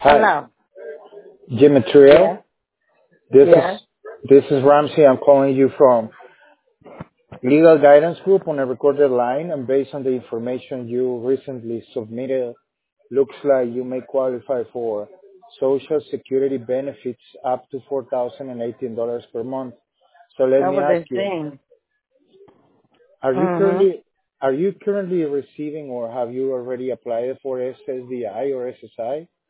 Hi, Hello. Jim Material. Yes. This is Yes. this is Ramsey. I'm calling you from Legal Guidance Group on a recorded line, and based on the information you recently submitted, looks like you may qualify for Social Security benefits up to $4,018 per month. So let That me was ask the you: thing. Are you Mhm. currently are you currently receiving, or have you already applied for SSDI or SSI?